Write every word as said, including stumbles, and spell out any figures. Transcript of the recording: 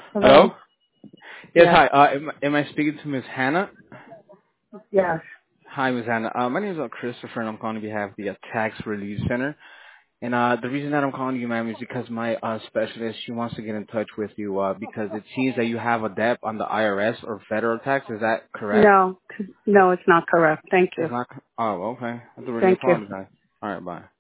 Hello? Hello. Yes, Yes. hi. Uh, am, am I speaking to Miss Hannah? Yes. Hi, Miss Hannah. Uh, my name is uh, Christopher, and I'm calling on behalf of the uh, Tax Relief Center. And uh, the reason that I'm calling you, ma'am, is because my uh, specialist, she wants to get in touch with you uh, because it seems that you have a debt on the I R S or federal tax. Is that correct? No. No, it's not correct. Thank you. It's not. Oh, okay. I have to really Thank you. apologize. All right, bye.